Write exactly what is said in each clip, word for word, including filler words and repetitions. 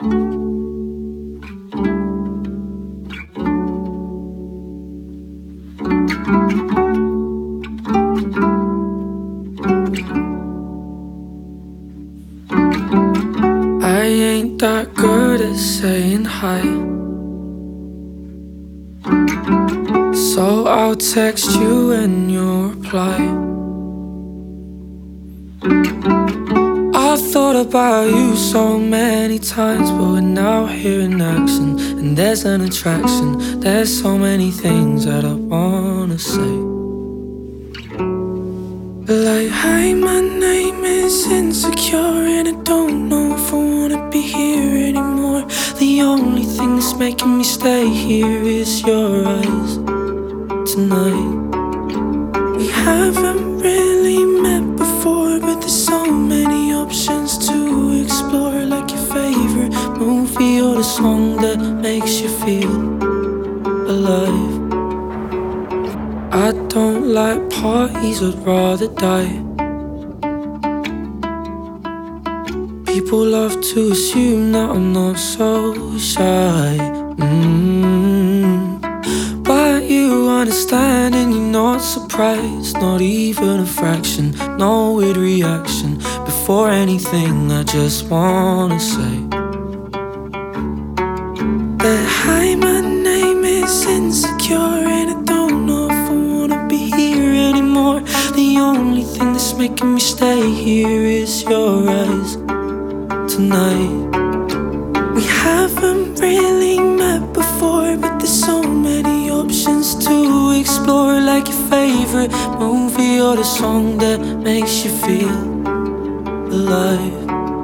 I ain't that good at saying hi, so I'll text you when you reply. I thought about you so many times, but we're now here in action, and there's an attraction. There's so many things that I wanna say, like, hi, my name is Insecure, and I don't know if I wanna be here anymore. The only thing that's making me stay here is your eyes tonight. We haven't really met before, but there's so many options to explore, like your favorite movie or the song that makes you feel alive. I don't like parties, I'd rather die. People love to assume that I'm not so shy. mm. But you understand and you're not surprised, not even a fraction. No weird reaction. Before anything, I just wanna say that, hi, my name is Insecure, and I don't know if I wanna be here anymore. The only thing that's making me stay here is your eyes tonight. We haven't really met before, but there's so many options to explore, like your favorite movie or the song that makes you feel alive.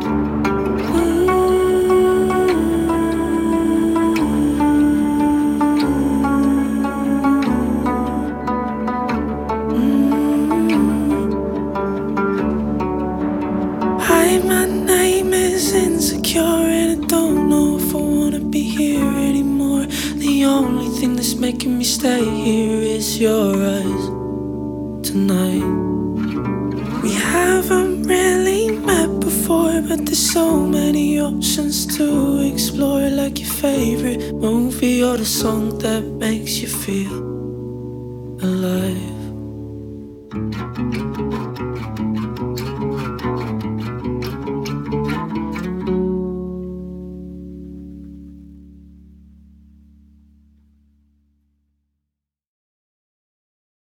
Hi, my name is Insecure, and I don't know if I wanna be here anymore. The only thing that's making me stay here is your eyes tonight. We haven't really met before, but there's so many options to explore, like your favorite movie or the song that makes you feel alive.